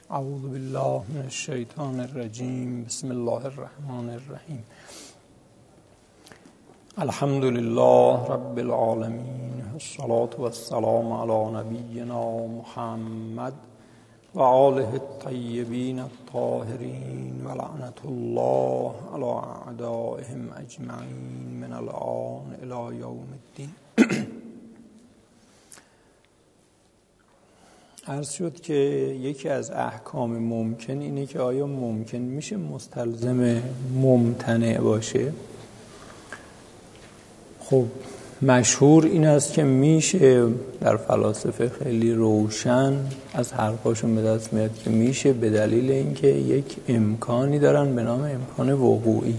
اعوذ بالله من الشیطان الرجیم. بسم الله الرحمن الرحیم. الحمد لله رب العالمین، الصلاة والسلام علی نبینا محمد و آله الطیبین الطاهرین و لعنت الله علی اعدائهم اجمعین من الآن الی یوم الدین. عرض شد که یکی از احکام ممکن اینه که آیا ممکن میشه مستلزم ممتنع باشه؟ خب مشهور این است که میشه، در فلاسفه خیلی روشن از حرفاشون به دست میاد که میشه، به دلیل اینکه یک امکانی دارن به نام امکان وقوعی.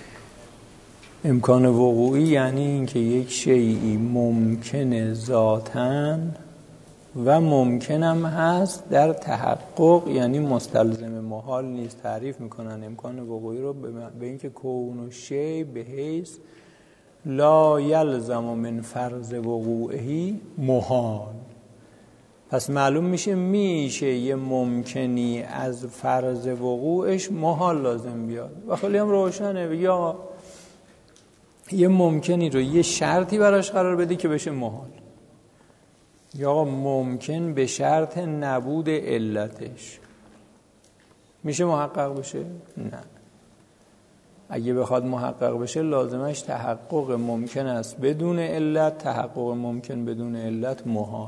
امکان وقوعی یعنی اینکه یک شیئی ممکنه ذاتاً و ممکنم هست در تحقق، یعنی مستلزم محال نیست. تعریف میکنن امکان وقوعی رو به اینکه کون شیء به حیث لا یلزم من فرض وقوعه محال. پس معلوم میشه یه ممکنی از فرض وقوعش محال لازم بیاد و خیلی هم روشنه. یا یه ممکنی رو یه شرطی براش قرار بده که بشه محال، یا ممکن به شرط نبود علتش میشه محقق بشه؟ نه. اگه بخواد محقق بشه لازمش تحقق ممکن است بدون علت. تحقق ممکن بدون علت محاله.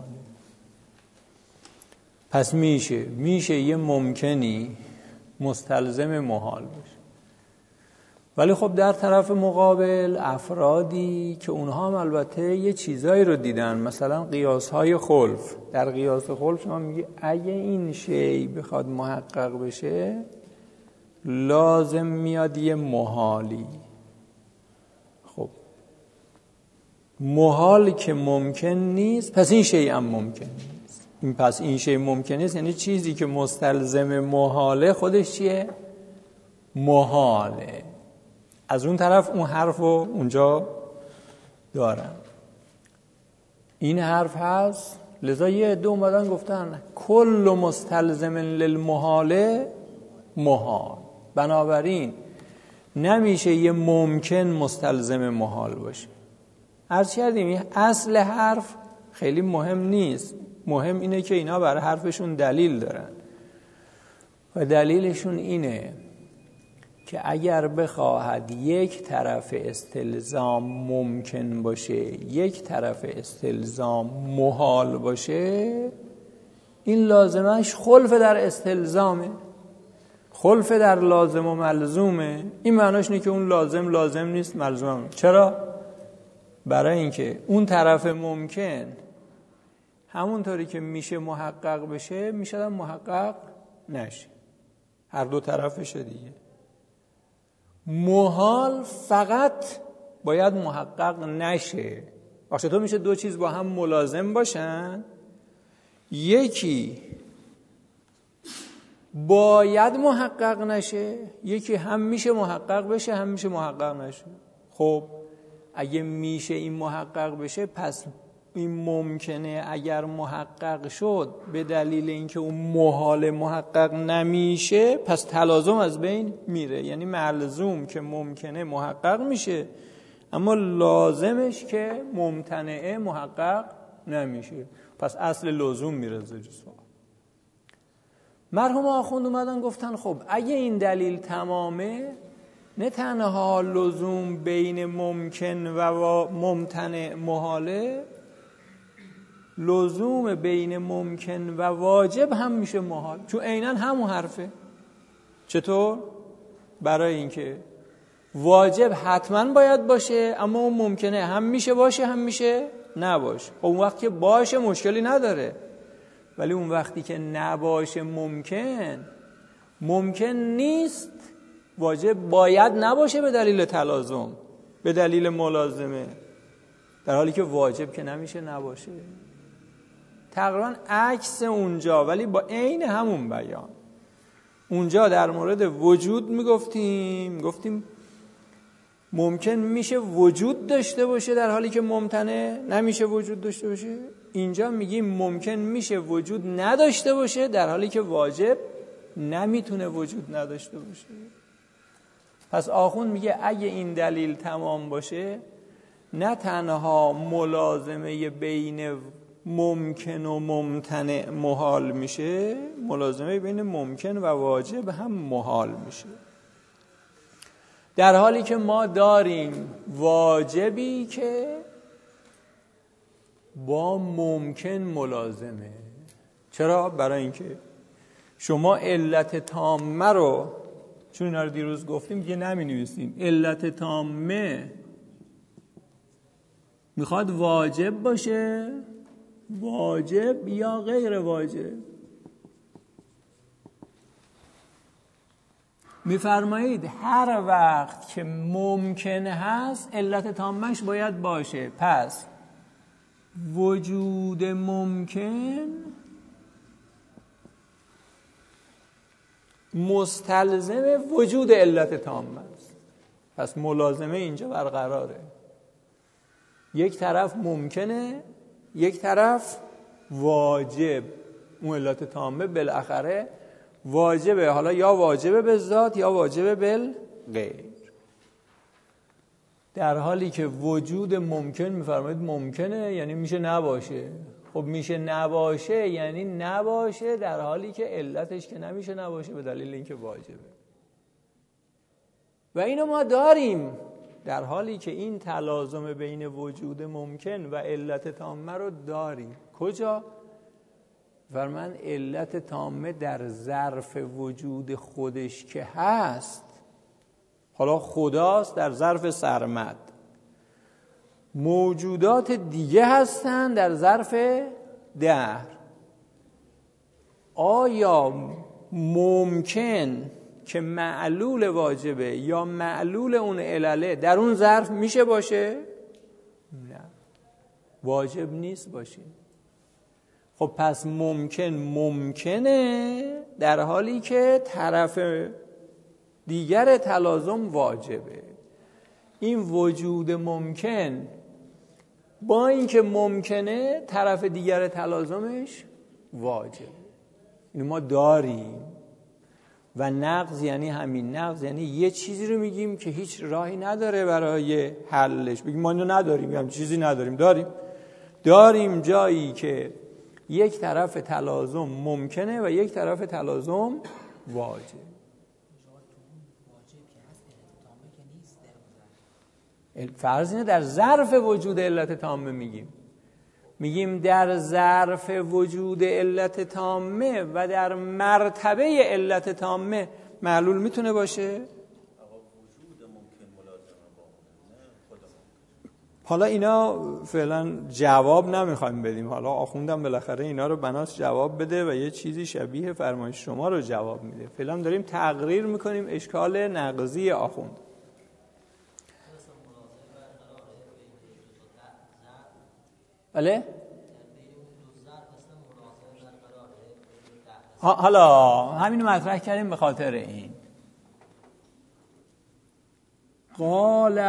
پس میشه یه ممکنی مستلزم محال بشه. ولی خب در طرف مقابل افرادی که اونها هم البته یه چیزایی رو دیدن، مثلا قیاس‌های خلف. در قیاس خلف شما میگی اگه این شی بخواد محقق بشه لازم میاد یه محالی. خب محال که ممکن نیست، پس این شی هم ممکن نیست. پس این شی ممکن نیست یعنی چیزی که مستلزم محاله خودش چیه؟ محاله. از اون طرف اون حرف رو اونجا دارن. این حرف هست، لذا یه عده اومدن گفتن کل مستلزم للمحاله محال. بنابراین نمیشه یه ممکن مستلزم محال باشه. عرض کردیم اصل حرف خیلی مهم نیست، مهم اینه که اینا برای حرفشون دلیل دارن و دلیلشون اینه که اگر بخواهد یک طرف استلزام ممکن باشه، یک طرف استلزام محال باشه، این لازمش خلف در استلزامه، خلف در لازم و ملزومه. این معناش اینه که اون لازم نیست، ملزوم. چرا؟ برای اینکه اون طرف ممکن همونطوری که میشه محقق بشه میشه محقق نشه، هر دو طرفشه دیگه. محال فقط باید محقق نشه. باشه تو میشه دو چیز با هم ملازم باشن، یکی باید محقق نشه، یکی هم میشه محقق بشه هم میشه محقق نشه. خب اگه میشه این محقق بشه، پس این ممکنه اگر محقق شد به دلیل اینکه اون محال محقق نمیشه، پس تلازم از بین میره. یعنی ملزوم که ممکنه محقق میشه اما لازمش که ممتنعه محقق نمیشه، پس اصل لزوم میره زیر سوال. مرحوم آخوند اومدن گفتن خب اگه این دلیل تمامه، نه تنها لزوم بین ممکن و ممتنع محاله، لزوم بین ممکن و واجب هم میشه محال، چون عیناً همون حرفه. چطور؟ برای اینکه واجب حتما باید باشه اما اون ممکنه هم میشه باشه هم میشه نباشه. خب اون وقت که باشه مشکلی نداره، ولی اون وقتی که نباشه ممکن نیست، واجب باید نباشه به دلیل تلازم، به دلیل ملازمه، در حالی که واجب که نمیشه نباشه. تقریبا عکس اونجا ولی با عین همون بیان. اونجا در مورد وجود میگفتیم ممکن میشه وجود داشته باشه در حالی که ممتنع نمیشه وجود داشته باشه. اینجا میگیم ممکن میشه وجود نداشته باشه در حالی که واجب نمیتونه وجود نداشته باشه. پس آخوند میگه اگه این دلیل تمام باشه نه تنها ملازمه بین ممکن و ممتنع محال میشه، ملازمه بین ممکن و واجب هم محال میشه. در حالی که ما داریم واجبی که با ممکن ملازمه. چرا؟ برای اینکه شما علت تامه رو، چون اینا رو دیروز گفتیم دیگه نمی نویسیم، علت تامه میخواد واجب باشه، واجب یا غیر واجب. میفرمایید هر وقت که ممکن هست علت تامش باید باشه. پس وجود ممکن مستلزم وجود علت تامه است. پس ملازمه اینجا برقراره. یک طرف ممکنه، یک طرف واجب. اون علت تامه بالاخره واجبه، حالا یا واجبه به ذات یا واجبه بالغیر. در حالی که وجود ممکن میفرمایید ممکنه یعنی میشه نباشه. خب میشه نباشه یعنی نباشه در حالی که علتش که نمیشه نباشه به دلیل اینکه واجبه. و اینو ما داریم در حالی که این تلازم بین وجود ممکن و علت تامه رو داریم. کجا؟ فرمان علت تامه در ظرف وجود خودش که هست، حالا خداست در ظرف سرمد، موجودات دیگه هستن در ظرف دهر. آیا ممکن که معلول واجبه یا معلول اون علله در اون ظرف میشه باشه؟ نه، واجب نیست باشه. خب پس ممکنه در حالی که طرف دیگر تلازم واجبه. این وجود ممکن با اینکه ممکنه طرف دیگر تلازمش واجبه. اینو ما داریم. و نقض یعنی همین. نقض یعنی یه چیزی رو میگیم که هیچ راهی نداره برای حلش. بگیم ما اینو نداریم، هم چیزی نداریم. داریم جایی که یک طرف تلازم ممکنه و یک طرف تلازم واجب. فرض اینه در ظرف وجود علت تامه میگیم در ظرف وجود علت تامه و در مرتبه علت تامه معلول میتونه باشه. حالا اینا فعلا جواب نمیخوایم بدیم. حالا آخوندم بالاخره اینا رو بناس جواب بده و یه چیزی شبیه فرمایش شما رو جواب میده. فعلا داریم تقریر میکنیم اشکال نقضی آخوند. بله؟ حالا همین مطرح کردیم به خاطر این. قال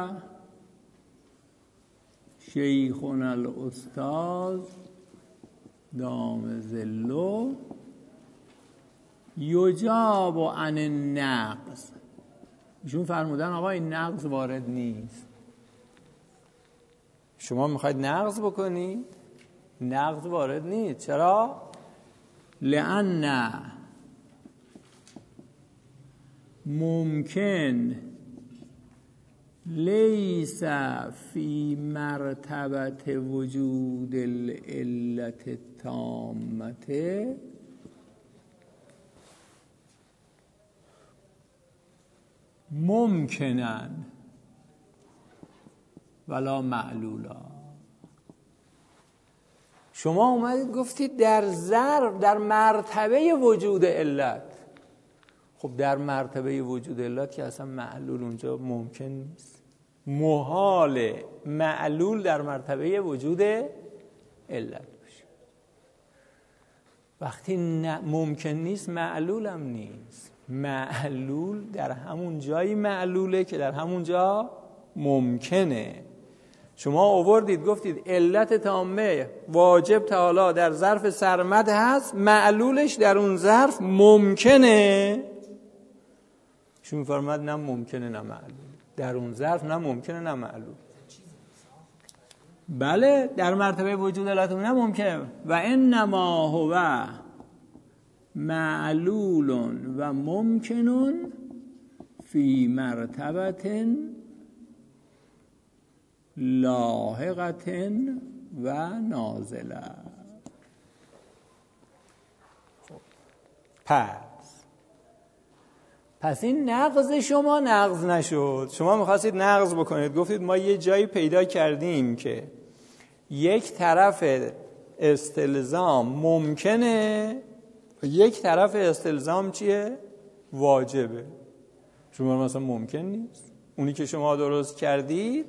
شیخنا الاستاذ دام ظله یجاب عن النقض. ایشون فرمودن آقا این نقض وارد نیست. شما میخواید نقض بکنید؟ نقض وارد نیست. چرا؟ لأن ممکن لیس فی مرتبه وجود العلت التامه ممکنن ولا معلولا. شما اومدید گفتید در ظرف در مرتبه وجود علت. خب در مرتبه وجود علت که اصلا معلول اونجا ممکن نیست. محال معلول در مرتبه وجود علت باشه. وقتی ممکن نیست معلول هم نیست. معلول در همون جایی معلوله که در همون جا ممکنه. شما آوردید گفتید علت تامه واجب تعالی در ظرف سرمد هست، معلولش در اون ظرف ممکنه. شما فرماد نه ممکنه نه معلول، در اون ظرف نه ممکنه نه معلول. بله در مرتبه وجود علت نه ممکنه. و انما هو معلول و ممکن فی مرتبه لاحقه و نازله. پس این نقض شما نقض نشد. شما میخواستید نقض بکنید، گفتید ما یه جایی پیدا کردیم که یک طرف استلزام ممکنه و یک طرف استلزام چیه؟ واجبه. شما مثلا ممکن نیست. اونی که شما درست کردید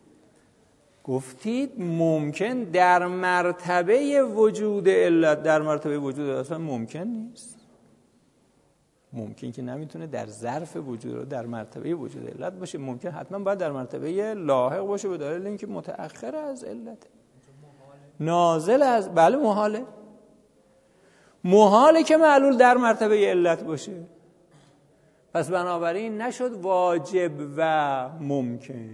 گفتید ممکن در مرتبه وجود علت، در مرتبه وجود اصلا ممکن نیست. ممکن که نمیتونه در ظرف وجود رو در مرتبه وجود علت باشه، ممکن حتما باید در مرتبه لاحق باشه به دلیل اینکه متأخر از علت، نازل از، بله محاله که معلول در مرتبه علت باشه. پس بنابراین نشد واجب و ممکن.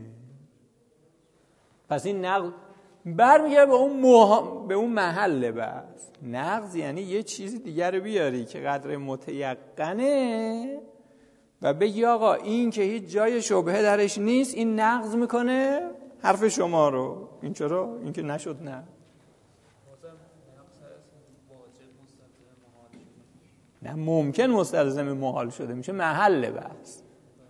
پس این نقض برمیگرده به اون محل بس. نقض یعنی یه چیزی دیگر بیاری که قدر متیقنه و بگی آقا این که هیچ جای شبهه درش نیست، این نقض میکنه حرف شما رو. این چرا؟ این که نشد نه. نه ممکن مستلزم محال شده میشه محل بس.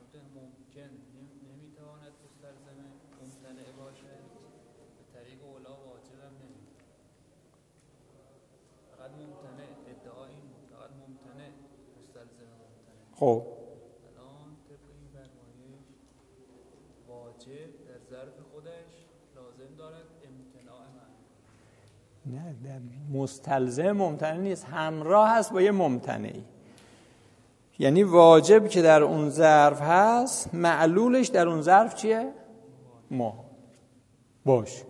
خب الان طبق این فرمایش واجب در ظرف خودش لازم دارد امتناع معنی. نه در مستلزم ممتنع نیست، همراه هست با یه ممتنعی. یعنی واجب که در اون ظرف هست، معلولش در اون ظرف چیه؟ ما باش.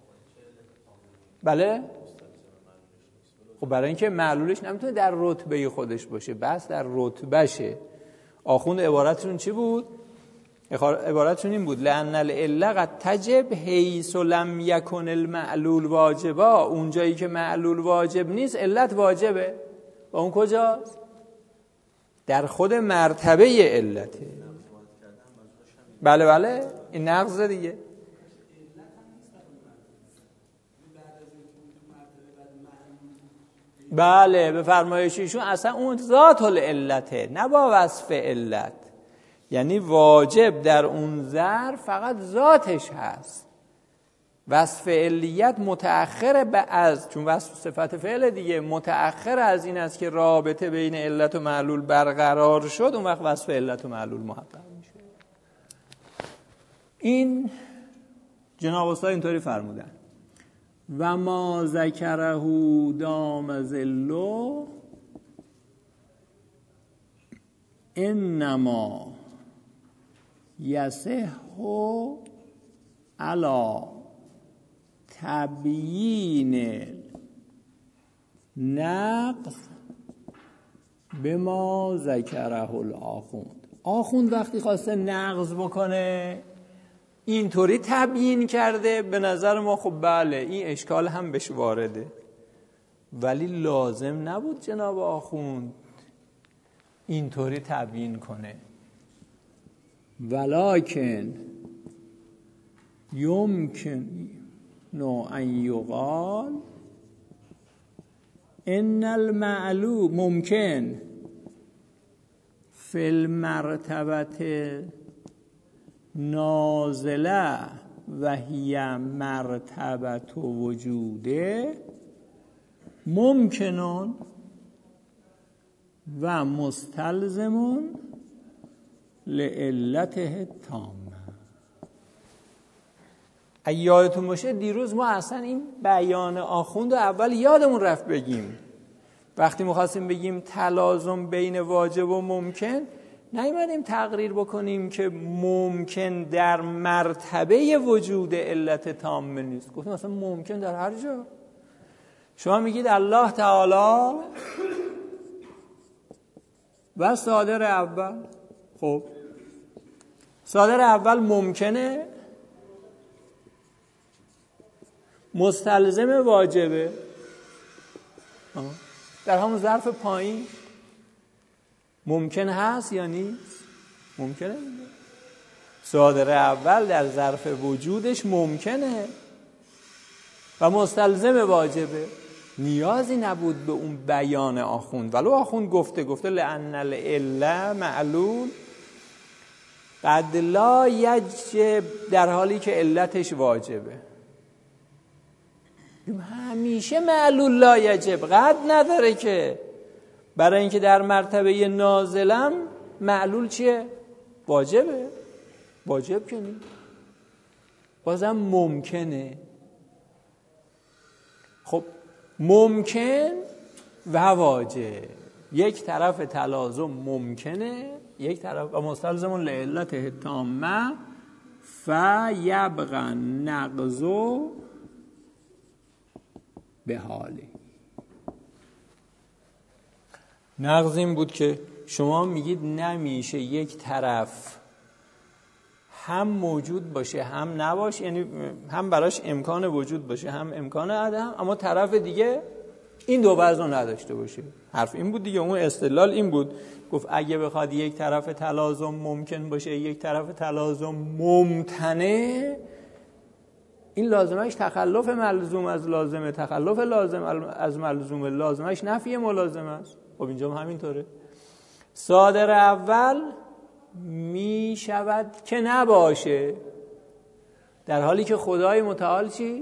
بله؟ خب برای اینکه معلولش نمیتونه در رتبه خودش باشه، بس در رتبهشه. آخوند عبارتشون چی بود؟ عبارتشون این بود لأن العلة قد تجب حیث لم یکن المعلول واجبا. اون جایی که معلول واجب نیست علت واجبه. و اون کجاست؟ در خود مرتبه علته. بله این نقض دیگه. بله به فرمایششون اصلا اون ذات العلته، نه با وصف علت. یعنی واجب در اون ظرف فقط ذاتش هست، وصف علیت متأخر از، چون وصف صفت فعل دیگه، متأخر از این است که رابطه بین علت و معلول برقرار شد، اون وقت وصف علت و معلول محقق میشه. این جناب استاد اینطوری فرمودن و ما ذکره دام ذلو انما یصح علی تبیین نقض به ما ذکره الآخوند. آخوند وقتی خواسته نقض بکنه اینطوری تبیین کرده، به نظر ما خب بله این اشکال هم بهش وارده، ولی لازم نبود جناب آخوند اینطوری تبیین کنه. ولکن یمکن ان یقال ان المعلوم ممکن فی المرتبه نازله و هی مرتبه وجوده ممکنون و مستلزمون لعلته تامه. اگه یادتون باشه دیروز ما اصلا این بیان آخوند اول یادمون رفت بگیم. وقتی می‌خواستیم بگیم تلازم بین واجب و ممکن، نیومدیم تقریر بکنیم که ممکن در مرتبه وجود علت تامه نیست. گفتیم مثلا ممکن در هر جا. شما میگید الله تعالی و صادر اول. خب صادر اول ممکنه، مستلزم واجبه. در همون ظرف پایین ممکن هست یا نیست؟ ممکنه. صادر اول در ظرف وجودش ممکنه و مستلزم واجبه. نیازی نبود به اون بیان آخوند، ولو آخوند گفته لأن العله معلول قد لا یجب، در حالی که علتش واجبه. همیشه معلول لا یجب، قد نداره که، برای اینکه در مرتبه نازلم معلول چیه؟ واجبه. واجب که نیست، بازم ممکنه. خب ممکن و واجب، یک طرف تلازم ممکنه، یک طرف و مستلزم لعلت تامه فیبقى نقض به حاله. نقض این بود که شما میگید نمیشه یک طرف هم موجود باشه هم نباشه، یعنی هم براش امکان وجود باشه هم امکان عدم، اما طرف دیگه این دو وضع نداشته باشه. حرف این بود دیگه، اون استدلال این بود. گفت اگه بخواد یک طرف تلازم ممکن باشه یک طرف تلازم ممتنع، این لازمش تخلف ملزوم از لازمه، تخلف لازم از ملزومه، لازمش نفی ملازم است. خب اینجا هم همینطوره. صادر اول می شود که نباشه، در حالی که خدای متعال چی؟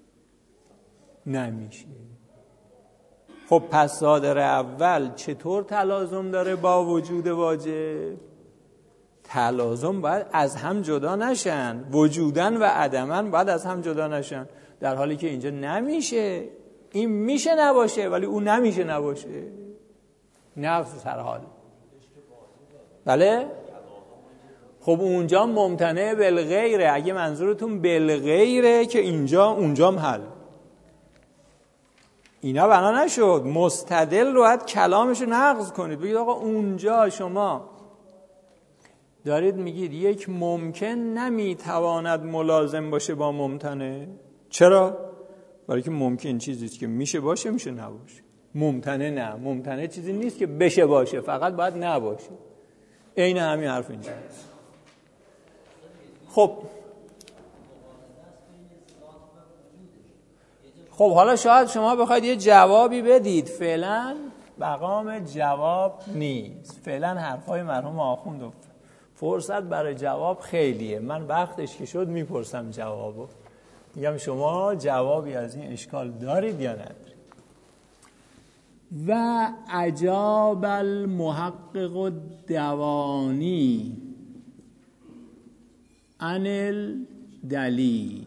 نمیشه. خب پس صادر اول چطور تلازم داره با وجود واجب؟ تلازم باید از هم جدا نشن، وجودن و عدمن باید از هم جدا نشن، در حالی که اینجا نمیشه. این میشه نباشه ولی اون نمیشه نباشه. نفس هر حال. بله؟ خب اونجا ممتنع بالغیره. اگه منظورتون بالغیره که اینجا اونجام حل. اینا بنا نشد. مستدل رو باید کلامشو نقض کنید. بگید آقا اونجا شما دارید میگید یک ممکن نمیتواند ملازم باشه با ممتنع. چرا؟ برای که ممکن چیزیست که میشه باشه میشه نباشه. ممتنع نه. ممتنع چیزی نیست که بشه باشه، فقط باید نباشه. عین همین حرف اینجا. خب حالا شاید شما بخواید یه جوابی بدید، فعلا مقام جواب نیست. فعلا حرفای مرحوم آخوند فرصت برای جواب خیلیه. من وقتش که شد میپرسم جوابو. میگم شما جوابی از این اشکال دارید یا ندارید؟ و اجاب المحقق الدوانی عن الدلیل.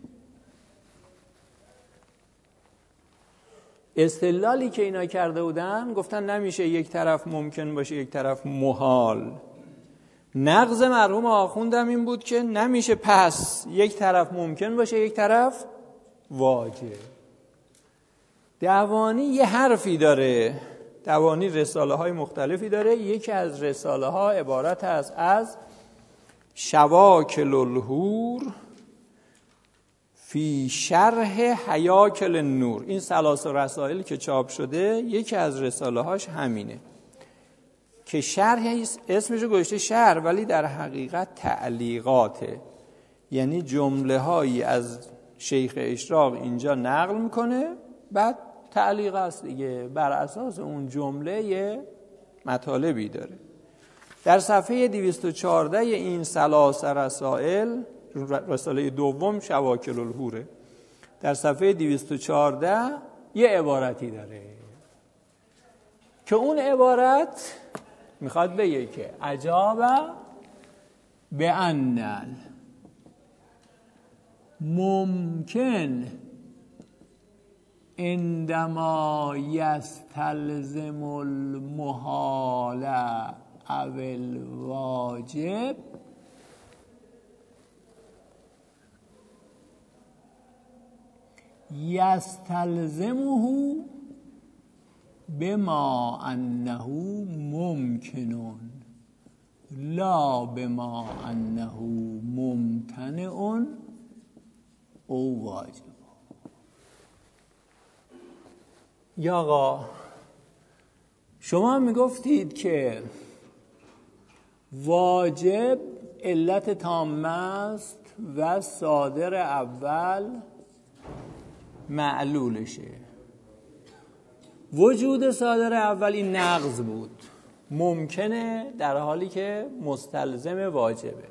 استدلالی که اینا کرده بودن، گفتن نمیشه یک طرف ممکن باشه یک طرف محال. نقض مرحوم آخوندم این بود که نمیشه پس یک طرف ممکن باشه یک طرف واجب. دوانی یه حرفی داره. دوانی رساله های مختلفی داره. یکی از رساله ها عبارت است از شواکل الحور فی شرح حیاکل النور. این ثلاث رسائل که چاپ شده یکی از رساله هاش همینه که شرح اسمشو گذاشته شرح، ولی در حقیقت تعلیقاته. یعنی جمله هایی از شیخ اشراق اینجا نقل میکنه، بعد تعلیق است دیگه، بر اساس اون جمله یه مطالبی داره. در صفحه 214 این ثلاث رسائل، رساله دوم شواکل الحوره، در صفحه 214 یه عبارتی داره که اون عبارت میخواد بگه که عجاب به انل ممکن عندما یستلزم المحال اول واجب یستلزمه بما انه ممکن لا بما انه ممتنع او واجب. یا آقا شما میگفتید که واجب علت تامه است و صادر اول معلولشه. وجود صادر اول این نقض بود، ممکنه در حالی که مستلزم واجبه.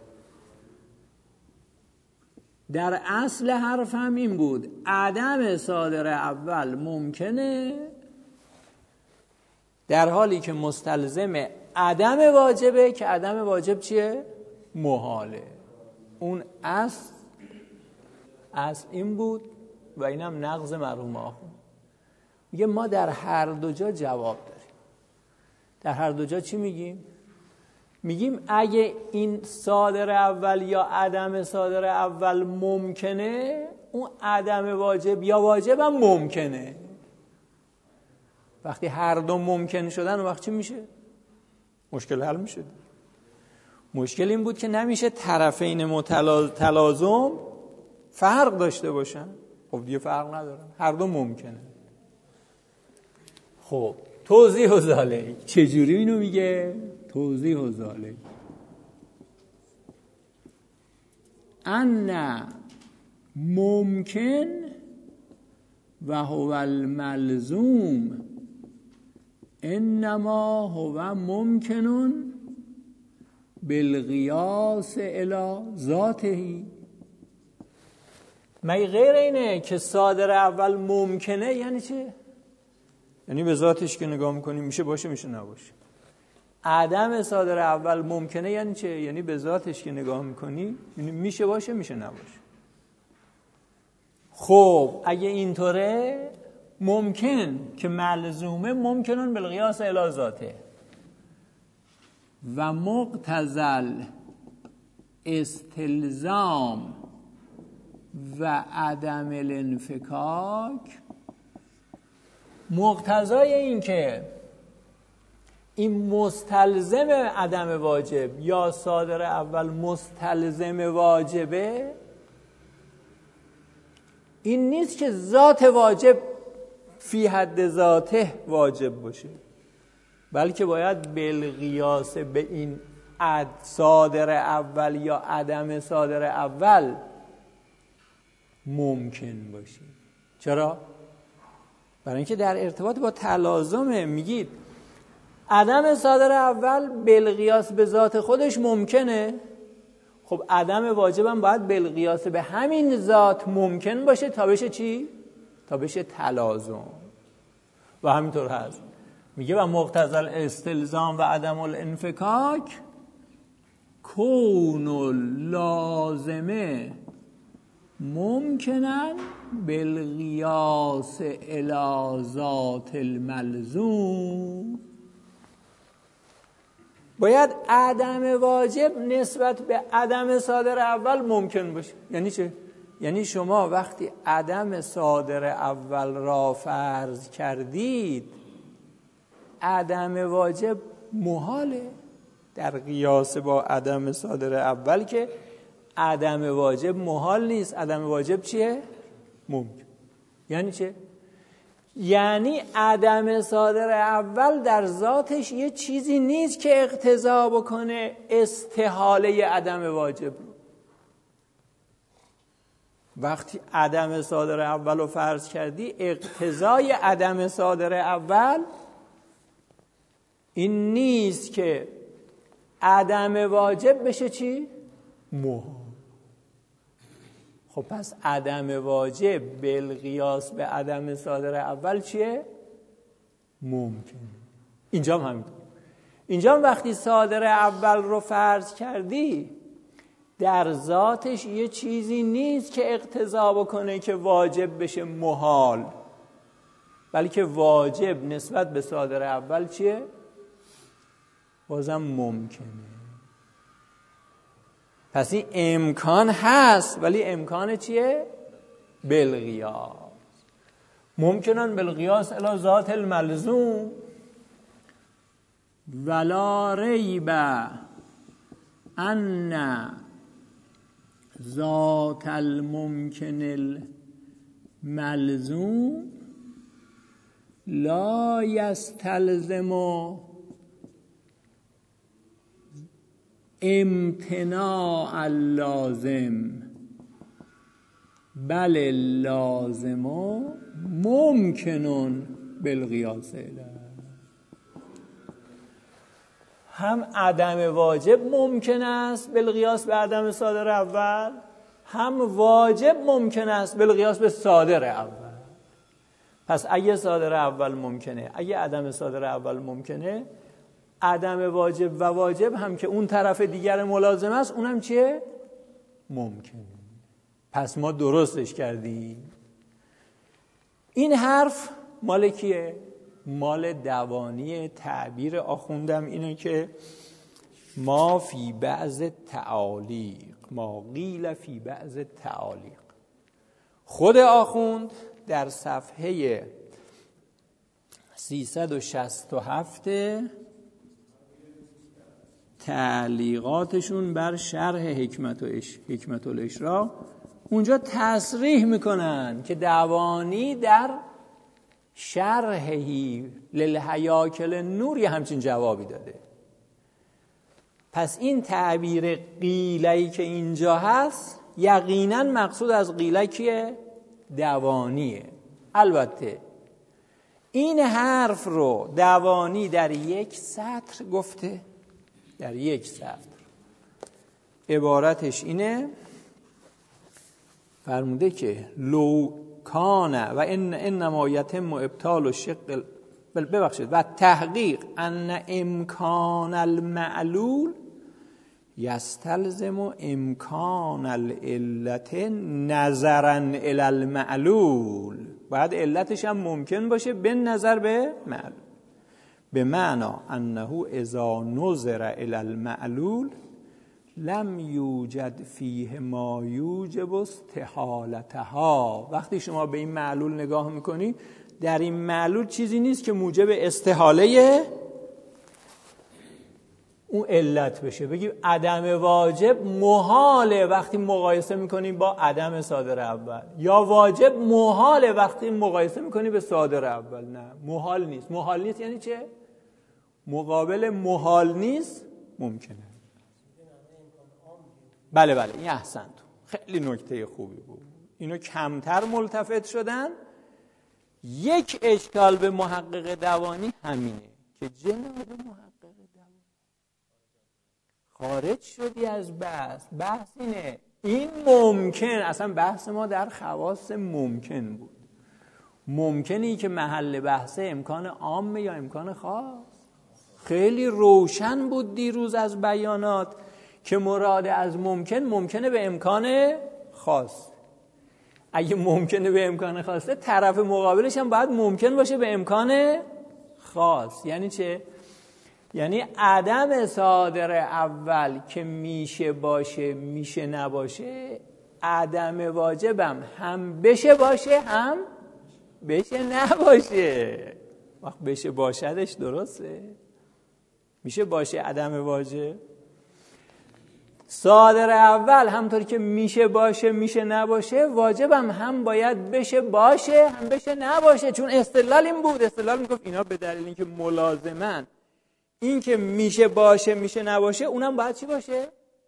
در اصل حرف هم این بود، عدم صادر اول ممکنه در حالی که مستلزم عدم واجبه، که عدم واجب چیه؟ محاله. اون اصل این بود و اینم نقض مرحوم آخوند. میگه ما در هر دو جا جواب داریم. در هر دو جا چی میگیم؟ میگیم اگه این صادر اول یا عدم صادر اول ممکنه، اون عدم واجب یا واجب هم ممکنه. وقتی هر دو ممکن شدن اون وقت چی میشه؟ مشکل حل میشه. مشکل این بود که نمیشه طرفین تلازم فرق داشته باشن. خب دیگه فرق ندارن، هر دو ممکنه. خب توضیح و ذالک چجوری اینو میگه؟ توضیح و ذالک ان ممکن و هو الملزوم انما هو ممکن بالقیاس الی ذاته. مگه غیر اینه که صادر اول ممکنه یعنی چه؟ یعنی به ذاتش که نگاه میکنیم میشه باشه میشه نباشه. عدم صادر اول ممکنه یعنی چه؟ یعنی به ذاتش که نگاه میکنی یعنی میشه باشه میشه نباشه. خب اگه اینطوره ممکن که ملزومه ممکنون بالقیاس الی ذاته و مقتضی استلزام و عدم الانفکاک، مقتضای این که این مستلزم عدم واجب یا صادر اول مستلزم واجبه، این نیست که ذات واجب فی حد ذاته واجب باشه، بلکه باید بالقیاس به این صادر اول یا عدم صادر اول ممکن باشه. چرا؟ برای اینکه در ارتباط با تلازمه. میگید عدم صادر اول بالقیاس به ذات خودش ممکنه، خب عدم واجبم باید بالقیاس به همین ذات ممکن باشه تا بشه چی؟ تا بشه تلازم. و همینطور هست. میگه و مقتضی الاستلزام و عدم الانفکاک کون لازمه ممکنن بالقیاس الی ذات الملزوم. باید عدم واجب نسبت به عدم صادر اول ممکن باشه. یعنی چه؟ یعنی شما وقتی عدم صادر اول را فرض کردید، عدم واجب محاله در قیاس با عدم صادر اول، که عدم واجب محال نیست. عدم واجب چیه؟ ممکن. یعنی چه؟ یعنی عدم صادر اول در ذاتش یه چیزی نیست که اقتضا بکنه استحاله عدم واجب رو. وقتی عدم صادر اول رو فرض کردی، اقتضای عدم صادر اول این نیست که عدم واجب بشه چی؟ محال. خب پس عدم واجب بالقیاس به عدم صادر اول چیه؟ ممکن. اینجا هم همینطور. اینجا هم وقتی صادر اول رو فرض کردی، در ذاتش یه چیزی نیست که اقتضا بکنه که واجب بشه محال، بلکه واجب نسبت به صادر اول چیه؟ بازم ممکنه. پس این امکان هست، ولی امکان چیه؟ بالقیاس. ممکنن بالقیاس الی ذات الملزوم ولا ریب ان ذات الممکن الملزوم لا یستلزم امتناع اللازم بل اللازم ممکن بالقیاس الیه. هم عدم واجب ممکن است بالقیاس به عدم صادر اول، هم واجب ممکن است بالقیاس به صادر اول. پس اگه صادر اول ممکنه، اگه عدم صادر اول ممکنه، عدم واجب و واجب هم که اون طرف دیگر ملازم است اونم چیه؟ ممکنه. پس ما درستش کردیم. این حرف مال کیه؟ مال دوانی. تعبیر آخوندم اینه که ما فی بعض تعالیق، ما قیل فی بعض تعالیق. خود آخوند در صفحه 367 تعلیقاتشون بر شرح حکمت الاشراق اونجا تصریح میکنن که دوانی در شرحی للهیاکل نور یه همچین جوابی داده. پس این تعبیر قیله‌ای که اینجا هست یقینا مقصود از قیله کیه؟ دوانیه. البته این حرف رو دوانی در یک سطر گفته، در یک سطر. عبارتش اینه، فرموده که لو کان و انما یتم ابطال و شق ببخشید و تحقیق ان امکان المعلول یستلزم امکان العلت نظرا الی المعلول. باید علتش هم ممکن باشه به نظر به معلول. به معنی انه اذا نظر الی المعلول لم یوجد فیه ما یوجب استحالتها. وقتی شما به این معلول نگاه میکنی، در این معلول چیزی نیست که موجب استحاله اون علت بشه. بگیم عدم واجب محاله وقتی مقایسه میکنیم با عدم صادر اول، یا واجب محاله وقتی مقایسه میکنیم به صادر اول. نه، محال نیست. محال نیست یعنی چه؟ مقابل محال نیست ممکنه. بله این احسنت، خیلی نکته خوبی بود. اینو کمتر ملتفت شدن. یک اشکال به محقق دوانی همینه که جناب محقق دوانی خارج شدی از بحث اینه. این ممکن، اصلا بحث ما در خواص ممکن بود. ممکنی که محل بحث امکان عامه یا امکان خاص. خیلی روشن بود دیروز از بیانات که مراد از ممکنه به امکان خاص. اگه ممکنه به امکان خاصه، طرف مقابلش هم باید ممکن باشه به امکان خاص. یعنی چه؟ یعنی عدم صادر اول که میشه باشه میشه نباشه، عدم واجبم هم بشه باشه هم بشه نباشه. وقت بشه باشدش درسته، میشه باشه عدم واجب. صادر اول همطوری که میشه باشه میشه نباشه، واجبم هم باید بشه باشه هم بشه نباشه. چون استدلال این بود، استدلال میگفت اینا به دلیل اینکه ملازمن، این که میشه باشه میشه نباشه اونم باید چی باشه؟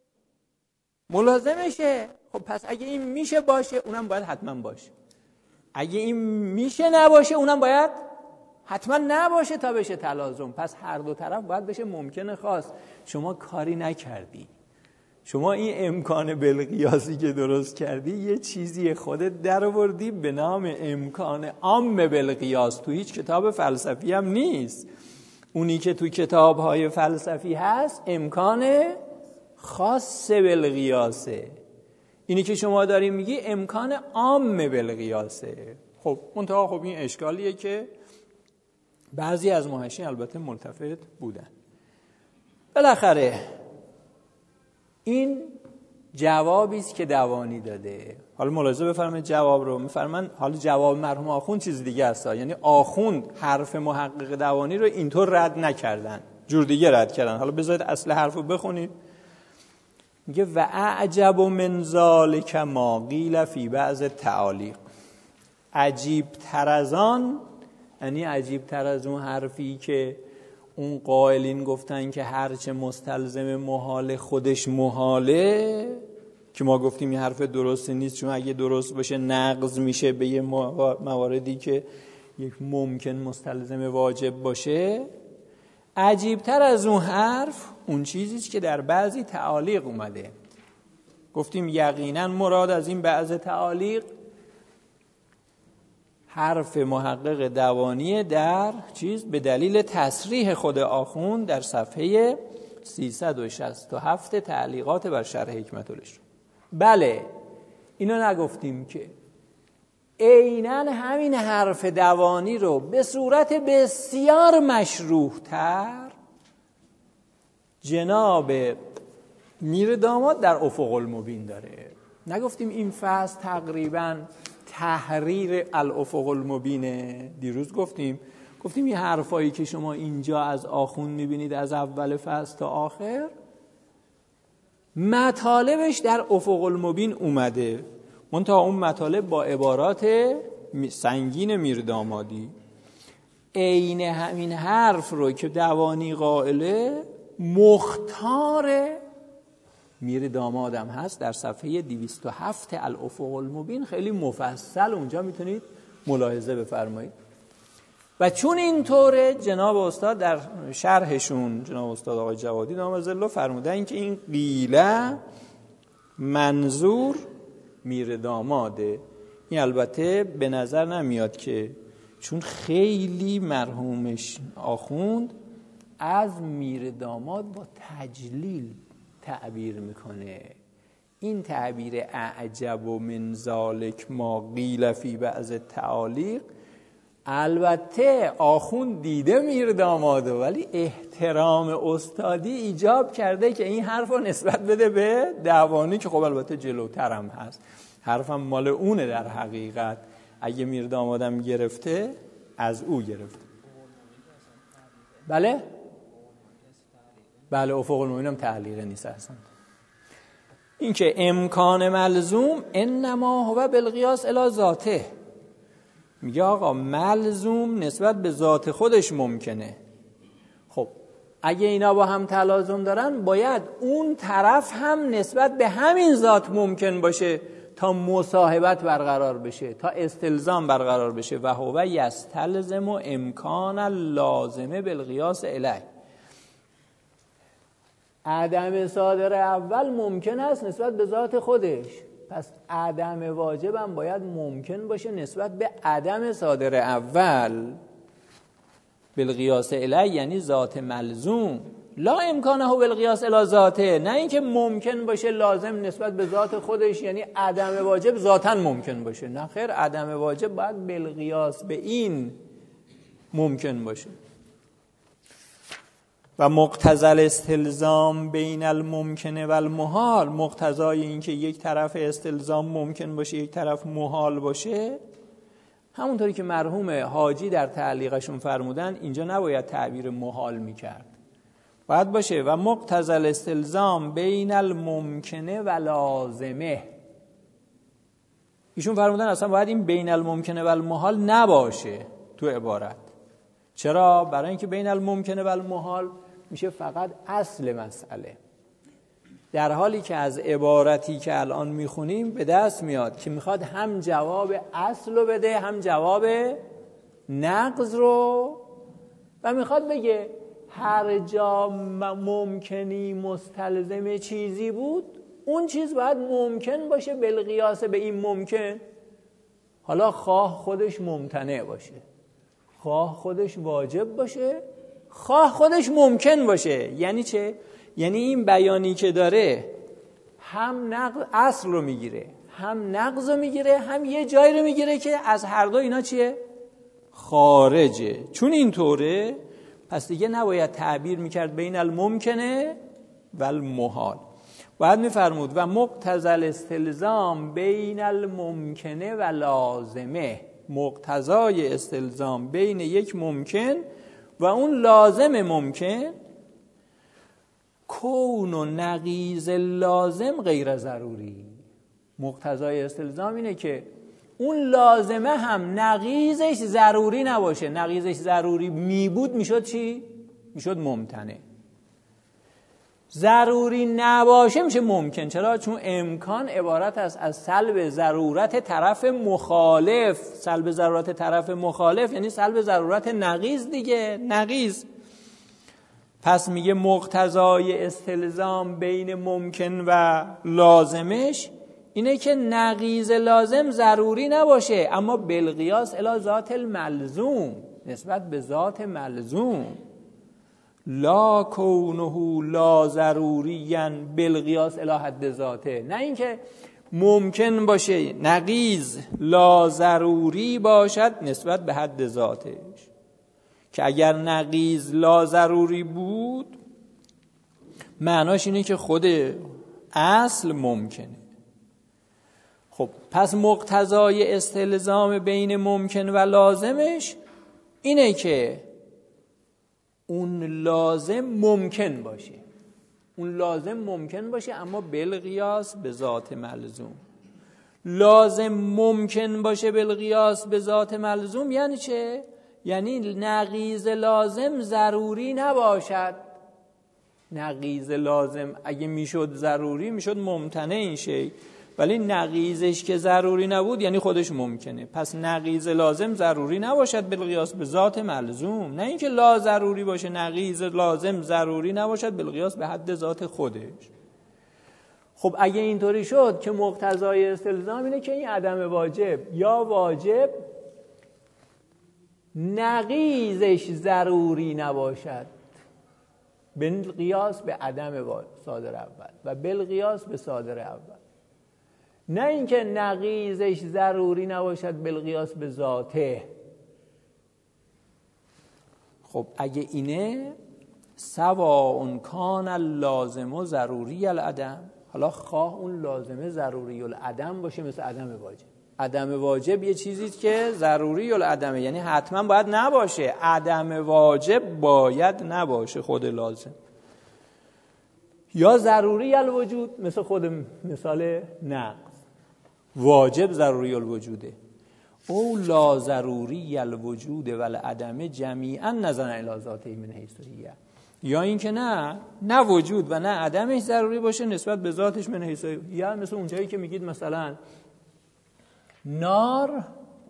ملازمشه. خب پس اگه این میشه باشه اونم باید حتما باشه، اگه این میشه نباشه اونم باید حتما نباشه تا بشه تلازم. پس هر دو طرف باید بشه ممکن خاص. شما کاری نکردی، شما این امکان بالقیاسی که درست کردی یه چیزی خودت در آوردی به نام امکان عام بالقیاس. تو هیچ کتاب فلسفی هم نیست. اونی که تو کتاب‌های فلسفی هست امکان خاص بالقیاسه. اینی که شما داری میگی امکان عام بالقیاسه. خب منتها خب این اشکالیه که بعضی از محشین البته ملتفت بودن. بالاخره این جوابی است که دوانی داده. حالا ملاحظه بفرمایید جواب رو میفرمان. حالا جواب مرحوم آخوند چیز دیگه است، یعنی آخوند حرف محقق دوانی رو اینطور رد نکردن، جور دیگه رد کردن. حالا بذارید اصل حرف رو بخونید. میگه و اعجب من ذالک ما قیل فی بعض التعالیق. عجیب تر از آن، یعنی عجیب تر از اون حرفی که اون قائلین گفتن که هرچه مستلزم محال خودش محاله، که ما گفتیم این حرف درستی نیست، چون اگه درست باشه نقض میشه به یه مواردی که یک ممکن مستلزم واجب باشه. عجیب تر از اون حرف اون چیزیست که در بعضی تعالیق اومده. گفتیم یقینا مراد از این بعض تعالیق حرف محقق دوانی در چیز به دلیل تصریح خود آخوند در صفحه 367 تعلیقات بر شرح حکمت الاشراق. بله اینو نگفتیم که عیناً همین حرف دوانی رو به صورت بسیار مشروح تر جناب میر داماد در افق المبین داره. نگفتیم این فصل تقریباً تحریر الافق المبینه؟ دیروز گفتیم این حرفایی که شما اینجا از آخوند میبینید از اول فصل تا آخر مطالبش در افق المبین اومده، منتها اون مطالب با عبارات سنگین میر دامادی. عین همین حرف رو که دوانی قائله مختار میر دامادم هست در صفحه 207 الافق المبین، خیلی مفصل اونجا میتونید ملاحظه بفرمایید. و چون اینطوره جناب استاد در شرحشون، جناب استاد آقای جوادی داماد ظله فرمودن که این قیله منظور میر داماده. این البته به نظر نمیاد که، چون خیلی مرحومش آخوند از میر داماد با تجلیل تعبیر میکنه. این تعبیر اعجب و من ذالک ما قیل فی بعض التعالیق، البته آخوند دیده میر داماده، ولی احترام استادی ایجاب کرده که این حرف رو نسبت بده به دوانی که خب البته جلوترم هست، حرفم مال اونه در حقیقت. اگه میر دامادم گرفته از او گرفته. بله افق المبین هم تعلیقه نیست اصلا. این که امکان ملزوم انما هو بالقیاس الی ذاته، میگه آقا ملزوم نسبت به ذات خودش ممکنه. خب اگه اینا با هم تلازم دارن باید اون طرف هم نسبت به همین ذات ممکن باشه تا مصاحبت برقرار بشه، تا استلزام برقرار بشه. و هو یستلزم و امکان لازمه بالقیاس الیه. عدم صادر اول ممکن است نسبت به ذات خودش، پس عدم واجب هم باید ممکن باشه نسبت به عدم صادر اول. بالقیاس الیه یعنی ذات ملزوم، لا امکانه بالقیاس الی ذاته، نه اینکه ممکن باشه لازم نسبت به ذات خودش یعنی عدم واجب ذاتاً ممکن باشه. نه خیر، عدم واجب باید بالقیاس به این ممکن باشه. و مقتضی الاستلزام بین الممکن و المحال، مقتضای این که یک طرف استلزام ممکن باشه یک طرف محال باشه، همونطوری که مرحوم حاجی در تعلیقشون فرمودن اینجا نباید تعبیر محال میکرد، باید باشه و مقتضی الاستلزام بین الممکن و لازمه. ایشون فرمودن اصلا باید این بین الممکن و المحال نباشه تو عبارت. چرا؟ برای اینکه بین الممکن و المحال میشه فقط اصل مسئله، در حالی که از عبارتی که الان میخونیم به دست میاد که میخواد هم جواب اصل رو بده هم جواب نقض رو، و میخواد بگه هر جا ممکنی مستلزم چیزی بود اون چیز باید ممکن باشه بالقیاس به این ممکن. حالا خواه خودش ممتنع باشه، خواه خودش واجب باشه، خواه خودش ممکن باشه. یعنی چه؟ یعنی این بیانی که داره هم نقض اصل رو میگیره هم نقض رو میگیره هم یه جایی رو میگیره که از هر دو اینا چیه؟ خارجه. چون اینطوره پس دیگه نباید تعبیر میکرد بین الممکنه و المحال. باید میفرمود و مقتضی الاستلزام بین الممکنه و لازمه، مقتضای استلزام بین یک ممکن و اون لازم ممکن، کون و نقیض لازم غیر ضروری. مقتضای استلزام اینه که اون لازمه هم نقیضش ضروری نباشه. نقیضش ضروری می بود میشد چی؟ میشد ممتنع. ضروری نباشه میشه ممکن. چرا؟ چون امکان عبارت است از سلب ضرورت طرف مخالف. سلب ضرورت طرف مخالف یعنی سلب ضرورت نقیض دیگه، نقیض. پس میگه مقتضای استلزام بین ممکن و لازمش اینه که نقیض لازم ضروری نباشه، اما بالقیاس الی ذات الملزوم، نسبت به ذات ملزوم. لا کونه لا ضروریاً بالقیاس الی حد ذاته. نه اینکه ممکن باشه نقیض لا ضروری باشد نسبت به حد ذاتش، که اگر نقیض لا ضروری بود معناش اینه که خود اصل ممکنه. خب پس مقتضای استلزام بین ممکن و لازمش اینه که اون لازم ممکن باشه، اون لازم ممکن باشه اما بالقیاس به ذات ملزوم. لازم ممکن باشه بالقیاس به ذات ملزوم یعنی چه؟ یعنی نقیض لازم ضروری نباشد. نقیض لازم اگه میشد ضروری میشد ممتنع این شی، ولی نقیضش که ضروری نبود یعنی خودش ممکنه. پس نقیض لازم ضروری نباشد بالقیاس به ذات ملزوم، نه اینکه لا ضروری باشه نقیض لازم ضروری نباشد بالقیاس به حد ذات خودش. خب اگه اینطوری شد که مقتضای استلزام اینه که این عدم واجب یا واجب نقیضش ضروری نباشد بالقیاس به عدم صادر اول و بالقیاس به صادر اول، نه اینکه نقیضش ضروری نباشد بالقیاس به ذاته. خب اگه اینه سواء کان اللازم و ضروری العدم، حالا خواه اون لازمه ضروری العدم باشه مثل عدم واجب. عدم واجب یه چیزیست که ضروری العدمه، یعنی حتما باید نباشه. عدم واجب باید نباشه خود لازم. یا ضروری الوجود مثل خود مثال نقض، واجب ضروری الوجوده. او لا ضروری الوجود والعدم جمیعا نظرا الی ذاته من حیث هی. یا اینکه نه وجود و نه عدمش ضروری باشه نسبت به ذاتش من حیث هی. مثل اونجایی که میگید مثلا نار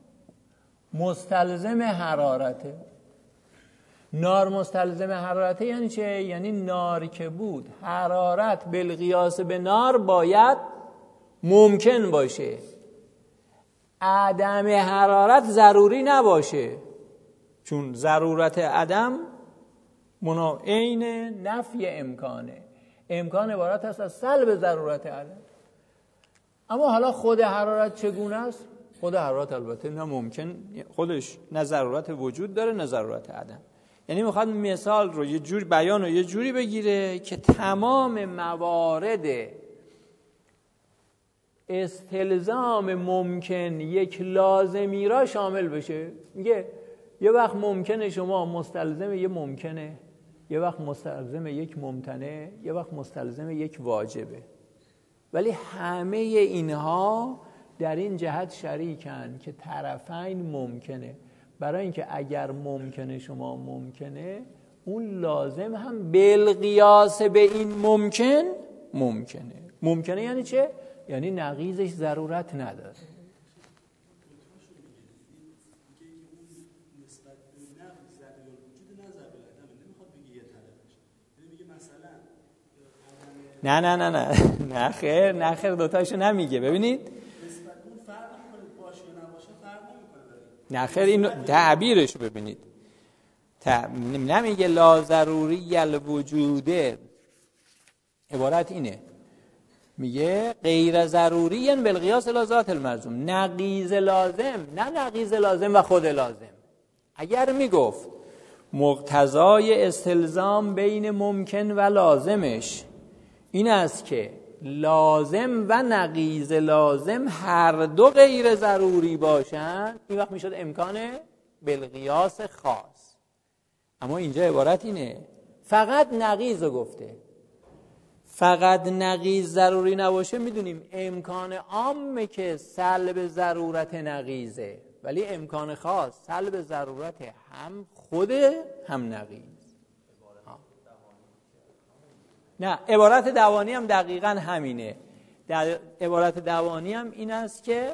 مستلزم حرارته. نار مستلزم حرارته یعنی چه؟ یعنی نار که بود حرارت بالقیاس به نار باید ممکن باشه، عدم حرارت ضروری نباشه، چون ضرورت عدم عین نفی امکانه. امکان عبارت است از سلب ضرورت عدم. اما حالا خود حرارت چگونه است؟ خود حرارت البته نه ممکن خودش نه ضرورت وجود داره نه ضرورت عدم. یعنی میخواد مثال رو یه جور بیان رو یه جوری بگیره که تمام موارد استلزام ممکن یک لازمی را شامل بشه. میگه یه وقت ممکنه شما مستلزم یه ممکنه، یه وقت مستلزم یک ممتنه، یه وقت مستلزم یک واجبه، ولی همه اینها در این جهت شریکن که طرفین ممکنه. برای اینکه اگر ممکنه شما ممکنه، اون لازم هم بالقیاس به این ممکن ممکنه. ممکنه یعنی چه؟ یعنی نقیضش ضرورت نداره. نه خیر دوتاشو نمیگه. ببینید نه خیر این تعبیرشو ببینید. نمیگه لا ضروری الوجوده، عبارت اینه، میگه غیر ضروری یعنی بالقیاس الی ذات الملزوم. نقیض لازم، نه نقیض لازم و خود لازم. اگر میگفت مقتضای استلزام بین ممکن و لازمش این است که لازم و نقیض لازم هر دو غیر ضروری باشن، این وقت میشد امکان بالقیاس خاص. اما اینجا عبارت اینه فقط نقیض رو گفته، فقط نقیض ضروری نباشه میدونیم امکان عامه که سلب ضرورت نقیضه، ولی امکان خاص سلب ضرورت هم خوده هم نقیض. نه عبارت دوانی هم دقیقاً همینه. در عبارت دوانی هم این است که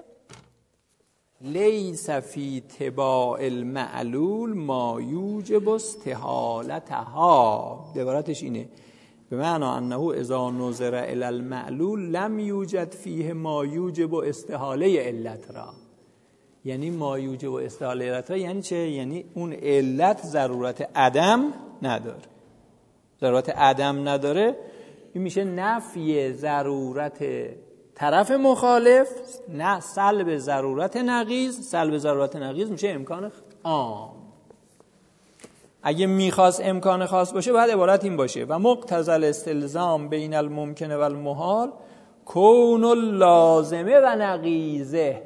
لیس فی تباع المعلول ما یوجب استحالتها. عبارتش اینه به معنی انه اذا نظر الی المعلول لم یوجد فیه ما یوجب استحاله علت را. یعنی ما یوجب استحاله علت را یعنی چه؟ یعنی اون علت ضرورت عدم نداره. ضرورت عدم نداره این میشه نفی ضرورت طرف مخالف، نه سلب ضرورت نقیض. سلب ضرورت نقیض میشه امکان عام. اگه میخواست امکان خاص باشه باید عبارت این باشه و مقتضی الاستلزام بین الممکن و المحال کون اللازمه و نقیضه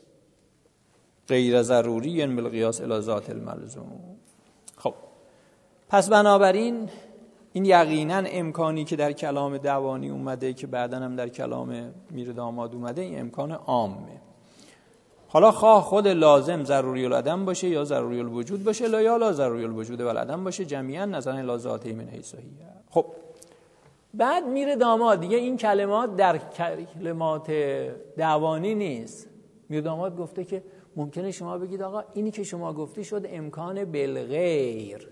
غیر ضروری بالقیاس الی ذات الملزوم. خب پس بنابراین این یقینا امکانی که در کلام دوانی اومده که بعداً هم در کلام میر داماد اومده این امکان عامه. حالا خواه خود لازم ضروری العدم باشه یا ضروری الوجود باشه یا لا ضروری الوجود و العدم باشه جمیعا نظرا الی ذاته من حیث هی. خب بعد میر داماد دیگه این کلمات در کلمات دوانی نیست. میر داماد گفته که ممکنه شما بگید آقا اینی که شما گفتی شد امکان بالغیر،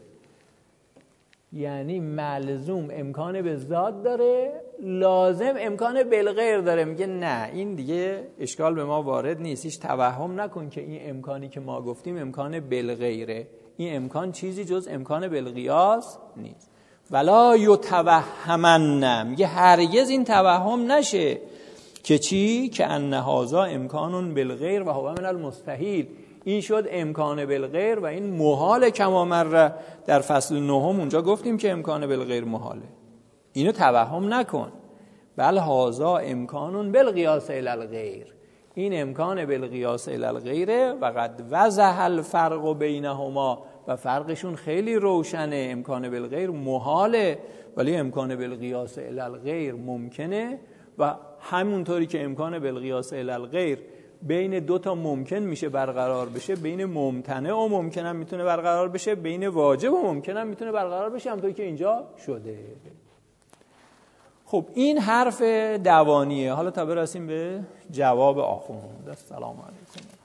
یعنی ملزوم امکان به ذات داره لازم امکان بالغیر داره. میگه نه این دیگه اشکال به ما وارد نیست، هیچ توهم نکن که این امکانی که ما گفتیم امکان بالغیره. این امکان چیزی جز امکان بالقیاس نیست. ولا یتوهمن، میگه هرگز این توهم نشه که چی؟ که ان هذا امکان بالغیر و هو من المستحیل. این شد امکان بالغیر و این محال کما مر در فصل نهم اونجا گفتیم که امکان بالغیر محاله. اینو توهم نکن. بل هذا امکان بالقیاس الی الغیر، این امکان بالقیاس الی الغیره و قد وضح الفرق بینهما و فرقشون خیلی روشنه. امکان بالغیر محاله ولی امکان بالقیاس الی الغیر ممکنه و همونطوری که امکان بالقیاس الی الغیر بین دو تا ممکن میشه برقرار بشه، بین ممتنع و ممکن هم میتونه برقرار بشه، بین واجب و ممکن هم میتونه برقرار بشه، همونطوری که اینجا شده. خب این حرف دوانیه. حالا تا برسیم به جواب آخوند. السلام علیکم.